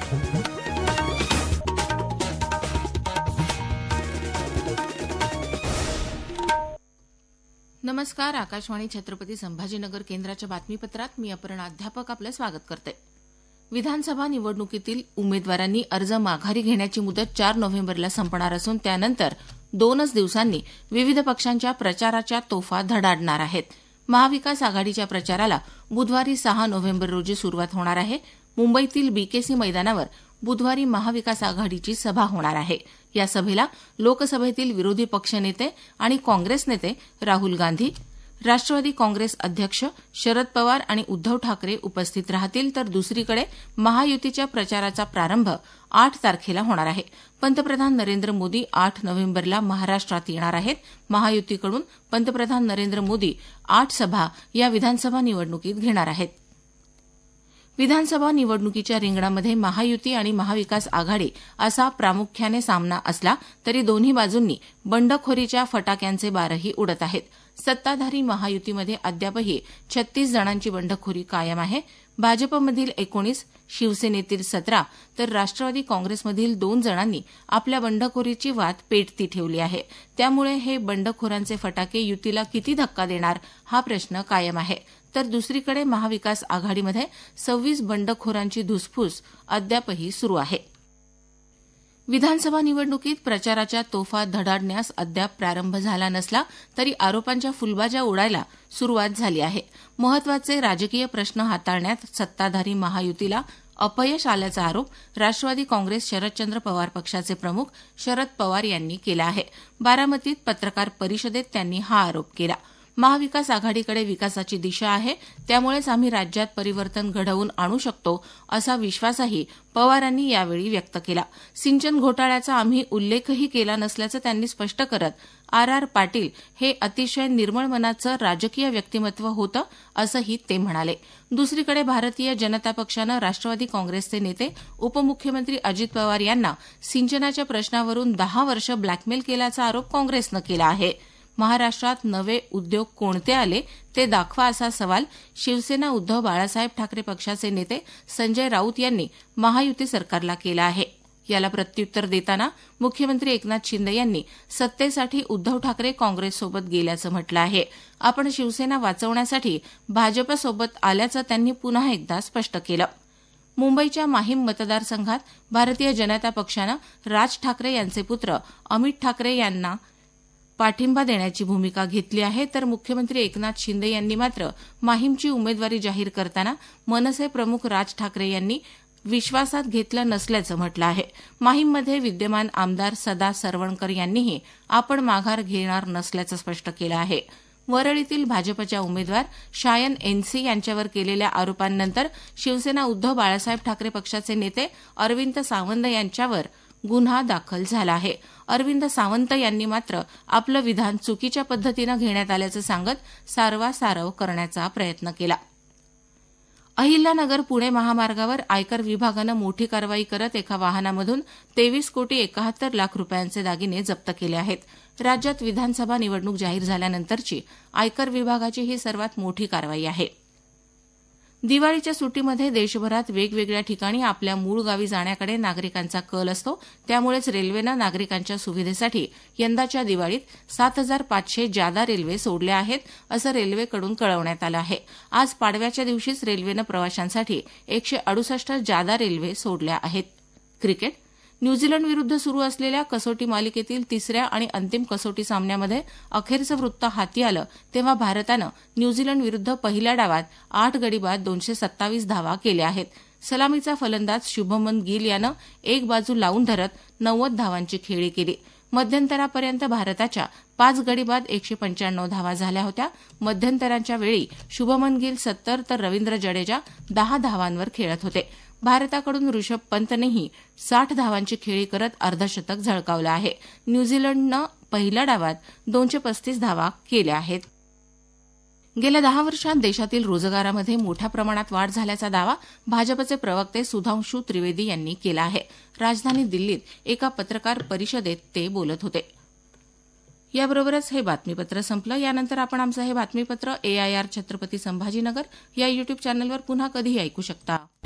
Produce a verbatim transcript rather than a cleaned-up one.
नमस्कार. आकाशवाणी छत्रपती संभाजीनगर केंद्राच्या बातमीपत्रात मी अपर्णा अध्यापक आपलं स्वागत करते. विधानसभा निवडणुकीतील उमेदवारांनी अर्ज माघारी घेण्याची मुदत चार नोव्हेंबरला संपणार असून त्यानंतर दोनच दिवसांनी विविध पक्षांच्या प्रचाराच्या तोफा धडाडणार आहेत. महाविकास आघाडीच्या प्रचाराला बुधवारी सहा नोव्हेंबर रोजी सुरुवात होणार आहे. मुंबईतील बीकेसी मैदानावर बुधवारी महाविकास आघाडीची सभा होणार आहे. या सभेला लोकसभेतील विरोधी पक्षनेते आणि काँग्रेस नेते राहुल गांधी, राष्ट्रवादी काँग्रेस अध्यक्ष शरद पवार आणि उद्धव ठाकरे उपस्थित राहतील. तर दुसरीकडे महायुतीच्या प्रचाराचा प्रारंभ आठ तारखेला होणार आहे. पंतप्रधान नरेंद्र मोदी आठ नोव्हेंबरला महाराष्ट्रात येणार आहेत. महायुतीकडून पंतप्रधान नरेंद्र मोदी आठ सभा या विधानसभा निवडणुकीत घेणार आहेत. विधानसभा निवडणुकीच्या रिंगणामध्ये महायुती आणि महाविकास आघाडी असा प्रामुख्याने सामना असला तरी दोन्ही बाजूंनी बंडखोरीच्या फटाक्यांचे बारही उडत आहेत. सत्ताधारी महायुतीमध्ये अद्यापही छत्तीस जणांची बंडखोरी कायम आहे. भाजपमधील एकोणीस, शिवसेनेतील सतरा तर राष्ट्रवादी काँग्रेसमधील दोन जणांनी आपल्या बंडखोरीची वात पेटती ठेवली आहे. त्यामुळे हे बंडखोरांचे फटाके युतीला किती धक्का देणार हा प्रश्न कायम आहे. तर दुसरीकडे महाविकास आघाडीमध्ये सव्वीस बंडखोरांची धुसफूस अद्यापही सुरू आहे. विधानसभा निवडणुकीत प्रचाराच्या तोफा धडाडण्यास अद्याप प्रारंभ झाला नसला तरी आरोपांच्या फुलबाजा उडायला सुरुवात झाली आहे. महत्वाचे राजकीय प्रश्न हाताळण्यात सत्ताधारी महायुतीला अपयश आल्याचा आरोप राष्ट्रवादी काँग्रेस शरदचंद्र पवार पक्षाचे प्रमुख शरद पवार यांनी केला आहे. बारामतीत पत्रकार परिषदेत त्यांनी हा आरोप केला. महाविकास आघाडीकडे विकासाची दिशा आहे, त्यामुळेच आम्ही राज्यात परिवर्तन घडवून आणू शकतो असा विश्वासही पवारांनी यावेळी व्यक्त केला. सिंचन घोटाळ्याचा आम्ही उल्लेखही केला नसल्याचं त्यांनी स्पष्ट करत आर आर पाटील हे अतिशय निर्मळ मनाचं राजकीय व्यक्तिमत्व होतं असंही ते म्हणाले. दुसरीकडे भारतीय जनता पक्षानं राष्ट्रवादी काँग्रेसचे नेते उपमुख्यमंत्री अजित पवार यांना सिंचनाच्या प्रश्नावरून दहा वर्ष ब्लॅकमेल केल्याचा आरोप काँग्रेसनं केला आहे. महाराष्ट्रात नवे उद्योग कोणते आले ते दाखवा असा सवाल शिवसेना उद्धव बाळासाहेब ठाकरे पक्षाचे नेते संजय राऊत यांनी महायुती सरकारला केला आहे. याला प्रत्युत्तर देताना मुख्यमंत्री एकनाथ शिंदे यांनी सत्तेसाठी उद्धव ठाकरे काँग्रेससोबत गेल्याचं म्हटलं आहे. आपण शिवसेना वाचवण्यासाठी भाजपसोबत आल्याचं त्यांनी पुन्हा एकदा स्पष्ट केलं. मुंबईच्या माहीम मतदारसंघात भारतीय जनता पक्षानं राज ठाकरे यांचे पुत्र अमित ठाकरे यांना पाठिंबा देण्याची भूमिका घेतली आहे. तर मुख्यमंत्री एकनाथ शिंदे यांनी मात्र माहीमची उमेदवारी जाहीर करताना मनसे प्रमुख राज ठाकरे यांनी विश्वासात घेतलं नसल्याचं म्हटलं आहे. माहीममध्ये विद्यमान आमदार सदा सरवणकर यांनीही आपण माघार घेणार नसल्याचं स्पष्ट केलं आहे. वरळीतील भाजपच्या उमेदवार शायन एनसी यांच्यावर केलेल्या आरोपांनंतर शिवसेना उद्धव बाळासाहेब ठाकरे पक्षाचे नेते अरविंद सावंत यांच्यावर गुन्हा दाखल झाला आहे. अरविंद सावंत यांनी मात्र आपलं विधान चुकीच्या पद्धतीनं घेण्यात आल्याचं सांगत सारवासारव करण्याचा प्रयत्न केला. अहिल्यानगर पुणे महामार्गावर आयकर विभागानं मोठी कारवाई करत एका वाहनामधून तेवीस कोटी एकाहत्तर लाख रुपयांचे दागिने जप्त केले आहेत. राज्यात विधानसभा निवडणूक जाहीर झाल्यानंतरची आयकर विभागाची ही सर्वात मोठी कारवाई आहे. दिवाळीच्या सुट्टीमध्ये देशभरात वेगवेगळ्या ठिकाणी आपल्या मूळ गावी जाण्याकडे नागरिकांचा कल असतो. त्यामुळेच रेल्वेनं नागरिकांच्या सुविधेसाठी यंदाच्या दिवाळीत सात हजार पाचशे जादा रेल्वे सोडल्या आहेत असं रेल्वेकडून कळवण्यात आलं आहे. आज पाडव्याच्या दिवशीच रेल्वेनं प्रवाशांसाठी एकशे अडुसष्ट जादा रेल्वे सोडल्या आहेत. क्रिकेट न्यूझीलंडविरुद्ध सुरू असलेल्या कसोटी मालिकेतील तिसऱ्या आणि अंतिम कसोटी सामन्यामध्ये अखेरचं वृत्त हाती आलं तेव्हा भारतानं न्यूझीलंडविरुद्ध पहिल्या डावात आठ गडी बाद दोनशे सत्तावीस धावा केल्या आहेत. सलामीचा फलंदाज शुभमन गिल यानं एक बाजू लावून धरत नव्वद धावांची खेळी केली. मध्यंतरापर्यंत भारताच्या पाच गडी बाद एकशे पंच्याण्णव धावा झाल्या होत्या. मध्यंतरांच्या वेळी शुभमन गिल सत्तर तर रवींद्र जडेजा दहा धावांवर खेळत होते. भारताकडून ऋषभ पंतनेही साठ धावांची खेळी करत अर्धशतक झळकावलं आहे. न्यूझीलंडनं पहिल्या डावात दोनशे पस्तीस धावा केल्या आहेत. गेल्या दहा वर्षात देशातील रोजगारामध्ये मोठ्या प्रमाणात वाढ झाल्याचा दावा भाजपचे प्रवक्ते सुधांशू त्रिवेदी यांनी केला आहे. राजधानी दिल्लीत एका पत्रकार परिषदेत ते बोलत होते. याबरोबरच हे बातमीपत्र संपलं. यानंतर आपण आमचं हे बातमीपत्र एआयआर छत्रपती संभाजीनगर या युट्यूब चॅनलवर पुन्हा कधीही ऐकू शकता.